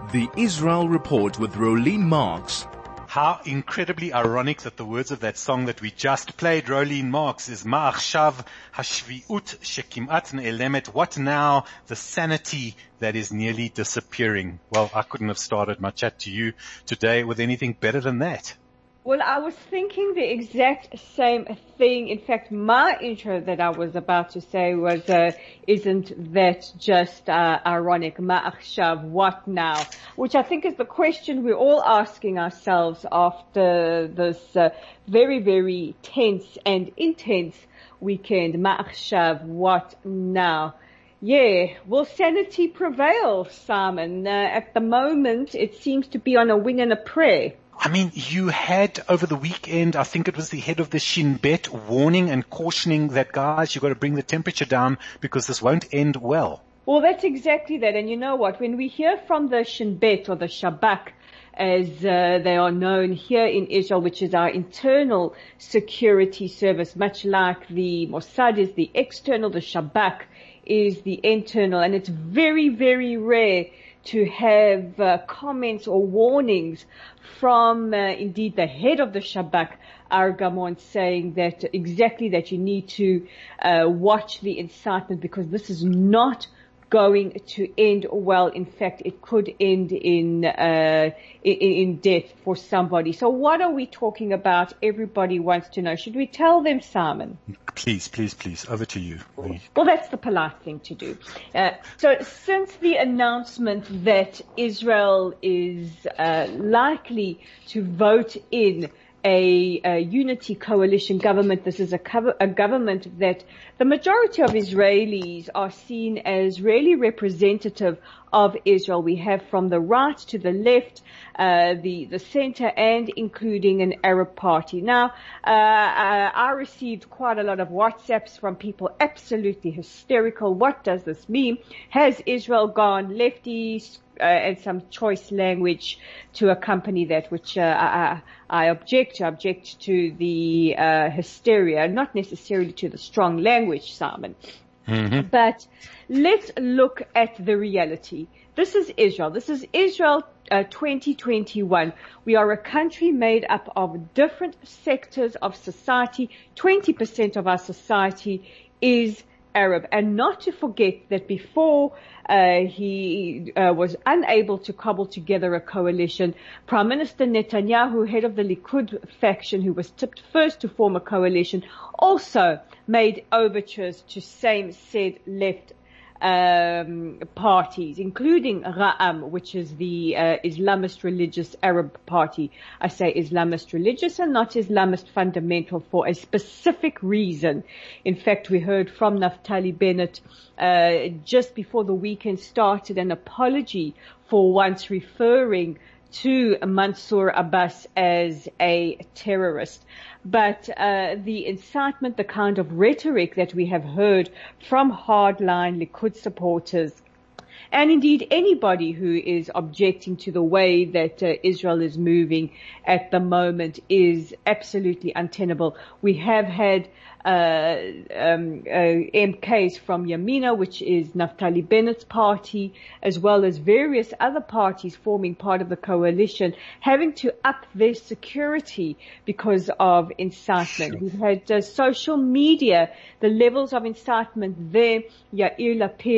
The Israel Report with Rolene Marks. How incredibly ironic that the words of that song that we just played, Rolene Marks, is Ma'achshav hashviut shekimat ne'elemet. What now? The sanity that is nearly disappearing. Well, I couldn't have started my chat to you today with anything better than that. Well, I was thinking the exact same thing. In fact, my intro that I was about to say was, isn't that just ironic? Ma'achshav, what now? Which I think is the question we're all asking ourselves after this very, very tense and intense weekend. Ma'achshav, what now? Yeah, will sanity prevail, Simon? At the moment, it seems to be on a wing and a prayer. I mean, you had over the weekend, I think it was the head of the Shin Bet warning and cautioning that, guys, you've got to bring the temperature down because this won't end well. Well, that's exactly that. And you know what? When we hear from the Shin Bet or the Shabak, as they are known here in Israel, which is our internal security service, much like the Mossad is the external, the Shabak is the internal. And it's very, very rare to have comments or warnings from indeed the head of the Shabak, Argamon, saying that exactly that you need to watch the incitement because this is not going to end well. In fact, it could end in death for somebody. So what are we talking about? Everybody wants to know. Should we tell them, Simon? Please. Over to you. Well, that's the polite thing to do. So since the announcement that Israel is likely to vote in a unity coalition government, this is a government that the majority of Israelis are seen as really representative of Israel. We have from the right to the left, the center, and including an Arab party. Now, I received quite a lot of WhatsApps from people absolutely hysterical. What does this mean? Has Israel gone lefty? And some choice language to accompany that, which I object to. I object to the hysteria, not necessarily to the strong language, Simon. Mm-hmm. But let's look at the reality. This is Israel. 2021. We are a country made up of different sectors of society. 20% of our society is Arab. And not to forget that before he was unable to cobble together a coalition, Prime Minister Netanyahu, head of the Likud faction, who was tipped first to form a coalition, also made overtures to same-said left parties, including Ra'am, which is the Islamist religious Arab party. I say Islamist religious and not Islamist fundamental for a specific reason. In fact, we heard from Naftali Bennett just before the weekend started an apology for once referring to Mansour Abbas as a terrorist. But the incitement, the kind of rhetoric that we have heard from hardline Likud supporters, and indeed anybody who is objecting to the way that Israel is moving at the moment, is absolutely untenable. We have had MKs from Yamina, which is Naftali Bennett's party, as well as various other parties forming part of the coalition, having to up their security because of incitement. Sure. We've had social media, the levels of incitement there. Yair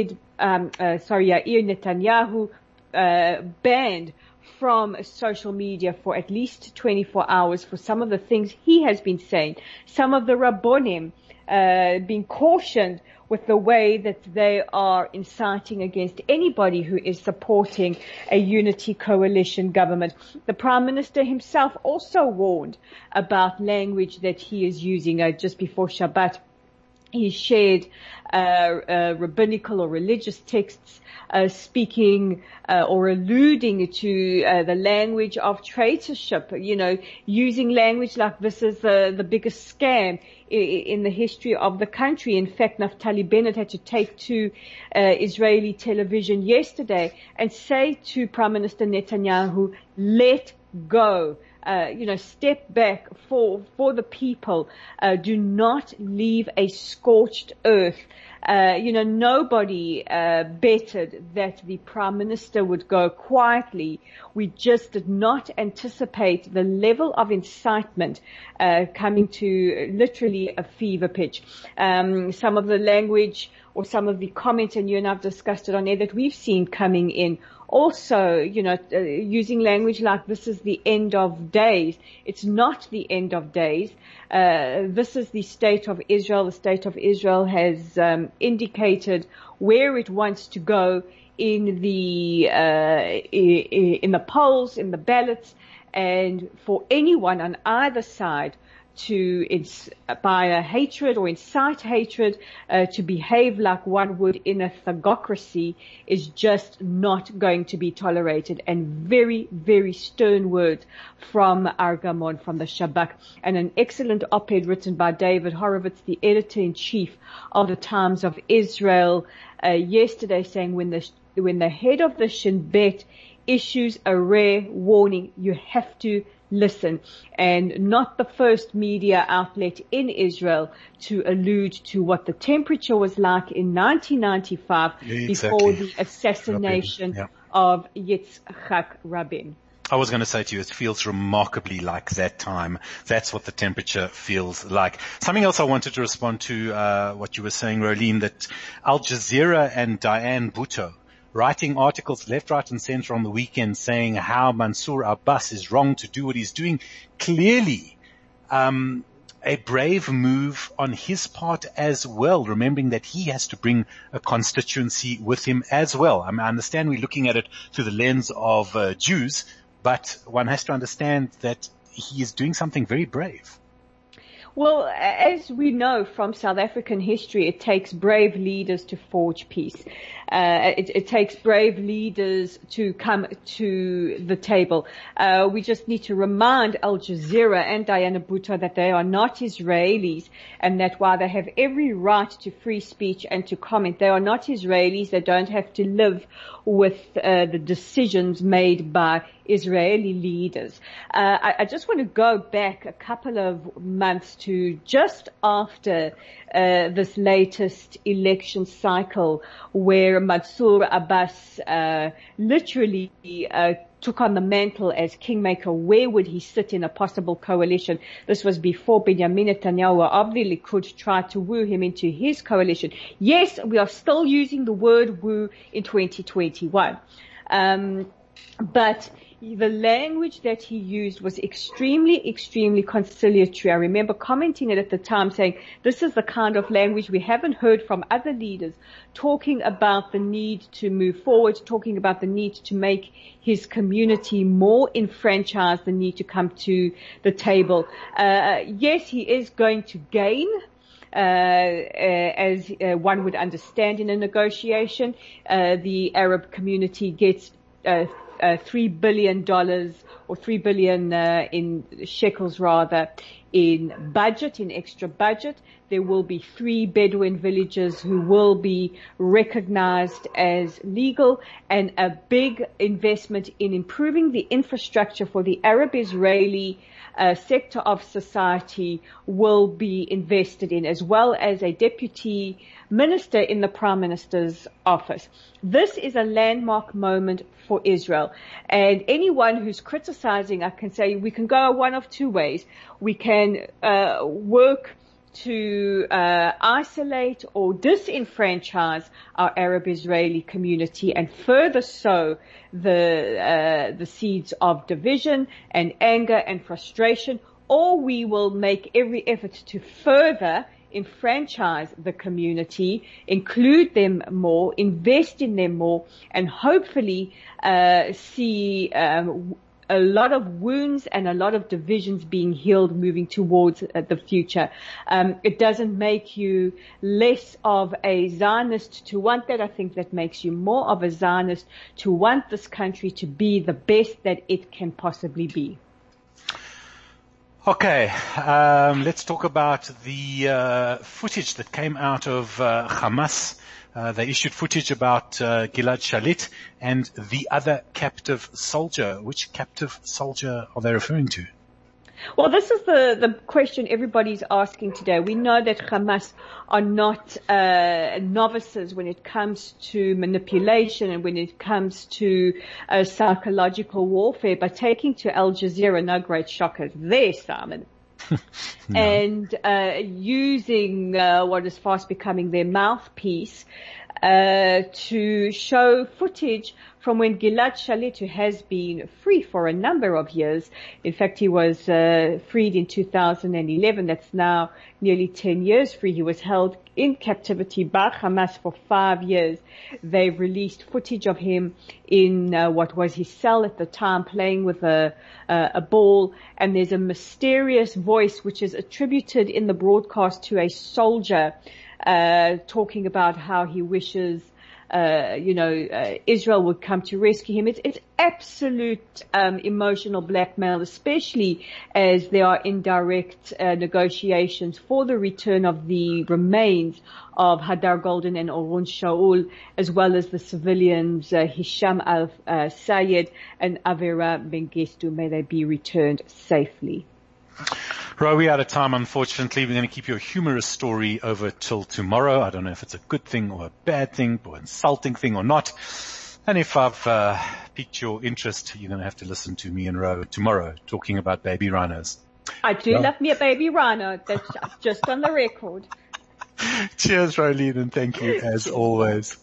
Netanyahu banned from social media for at least 24 hours for some of the things he has been saying. Some of the Rabbonim being cautioned with the way that they are inciting against anybody who is supporting a unity coalition government. The Prime Minister himself also warned about language that he is using just before Shabbat. He shared rabbinical or religious texts speaking or alluding to the language of traitorship, using language like this is the biggest scam in the history of the country. In fact, Naftali Bennett had to take to Israeli television yesterday and say to Prime Minister Netanyahu, let go. step back for the people. Do not leave a scorched earth. Nobody betted that the Prime Minister would go quietly. We just did not anticipate the level of incitement coming to literally a fever pitch. Some of the language or some of the comments, and you and I've discussed it on air, that we've seen coming in. Also, using language like this is the end of days. It's not the end of days. This is the state of Israel. The state of Israel has indicated where it wants to go in the polls, in the ballots, and for anyone on either side to inspire hatred or incite hatred, to behave like one would in a thugocracy is just not going to be tolerated. And very, very stern words from Argamon, from the Shabak, and an excellent op-ed written by David Horowitz, the editor-in-chief of the Times of Israel, yesterday, saying when the head of the Shin Bet issues a rare warning, you have to listen, and not the first media outlet in Israel to allude to what the temperature was like in 1995 before the assassination of Yitzhak Rabin. I was going to say to you, it feels remarkably like that time. That's what the temperature feels like. Something else I wanted to respond to, what you were saying, Rolene, that Al Jazeera and Diane Bhutto writing articles left, right, and center on the weekend saying how Mansour Abbas is wrong to do what he's doing. Clearly, a brave move on his part as well, remembering that he has to bring a constituency with him as well. I understand we're looking at it through the lens of Jews, but one has to understand that he is doing something very brave. Well, as we know from South African history, it takes brave leaders to forge peace. It takes brave leaders to come to the table. We just need to remind Al Jazeera and Diana Bhutto that they are not Israelis, and that while they have every right to free speech and to comment, they are not Israelis. They don't have to live with the decisions made by Israeli leaders. I just want to go back a couple of months to just after this latest election cycle, where Mansour Abbas literally took on the mantle as kingmaker. Where would he sit in a possible coalition? This was before Benjamin Netanyahu of the Likud tried to woo him into his coalition. Yes, we are still using the word woo in 2021. But the language that he used was extremely, extremely conciliatory. I remember commenting it at the time, saying this is the kind of language we haven't heard from other leaders, talking about the need to move forward, talking about the need to make his community more enfranchised, the need to come to the table. Yes, he is going to gain, as one would understand in a negotiation. The Arab community gets $3 billion or 3 billion in shekels rather in budget, in extra budget. There will be 3 Bedouin villages who will be recognized as legal, and a big investment in improving the infrastructure for the Arab-Israeli sector of society will be invested in, as well as a deputy minister in the Prime Minister's office. This is a landmark moment for Israel. And anyone who's criticizing, I can say we can go one of two ways. We can work to isolate or disenfranchise our Arab-Israeli community and further sow the seeds of division and anger and frustration, or we will make every effort to further enfranchise the community, include them more, invest in them more, and hopefully see a lot of wounds and a lot of divisions being healed moving towards the future. It doesn't make you less of a Zionist to want that. I think that makes you more of a Zionist to want this country to be the best that it can possibly be. Okay, let's talk about the footage that came out of Hamas They issued footage about Gilad Shalit and the other captive soldier. Which captive soldier are they referring to? Well, this is the question everybody's asking today. We know that Hamas are not novices when it comes to manipulation and when it comes to psychological warfare, but taking to Al Jazeera, no great shockers there, Simon. No. And using what is fast becoming their mouthpiece to show footage from when Gilad Shalit, who has been free for a number of years, in fact he was freed in 2011, that's now nearly 10 years free. He was held in captivity by Hamas for 5 years. They've released footage of him in what was his cell at the time, playing with a ball, and there's a mysterious voice which is attributed in the broadcast to a soldier talking about how he wishes Israel would come to rescue him. It's absolute emotional blackmail, especially as there are indirect negotiations for the return of the remains of Hadar Golden and Orun Shaul, as well as the civilians Hisham al-Sayed and Avera Mengistu. May they be returned safely. Ro, we're out of time, unfortunately. We're going to keep your humorous story over till tomorrow. I don't know if it's a good thing or a bad thing or an insulting thing or not. And if I've piqued your interest, you're going to have to listen to me and Ro tomorrow talking about baby rhinos. I do love me a baby rhino. That's just on the record. Cheers, Roline, and thank you as always.